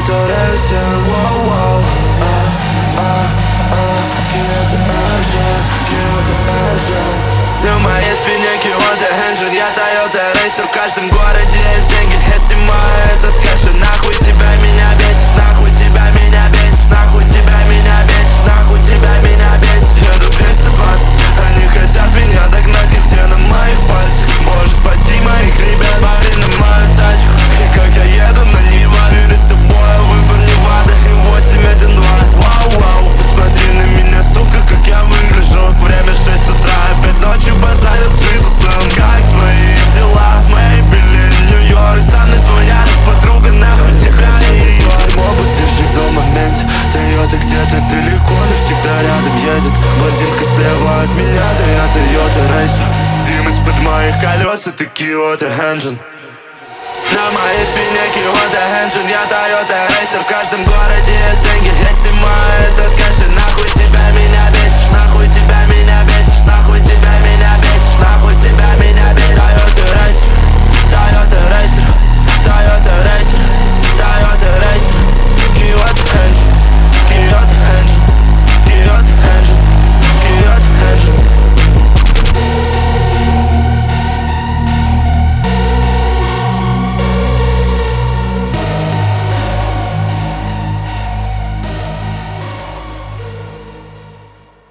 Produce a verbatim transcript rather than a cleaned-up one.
Toyota Racer, воу-воу. А, а, а, Toyota Engine, Toyota Engine. На моей спине Toyota Engine, я Toyota Racer. В каждом городе есть деньги, я снимаю этот кэш. И нахуй тебя меня бесишь, нахуй тебя меня бесишь, нахуй тебя меня бесишь, нахуй тебя меня бесишь. Еду двести двадцать, они хотят меня догнать, нигде на моих пальцах. Боже, спаси моих ребят, смотри на мою тачку. И как я еду на Нива, перед тобой выбор Невада и восемь один два. Вау-вау, посмотри на меня, сука, как я выгляжу. Время шесть утра, опять ночью базарил с Джизусом. Как твои дела, Мэйбелин, Нью-Йорк? Со мной твоя подруга, нахуй тебя не дерьмо бы ты жил в моменте. Тойота где-то далеко, но всегда рядом едет. Блондинка слева от меня, да я Toyota Racer. Дым из-под моих колес, это Toyota Engine. На моей спине Toyota Engine, я Toyota Racer. В каждом городе есть деньги, я снимаю это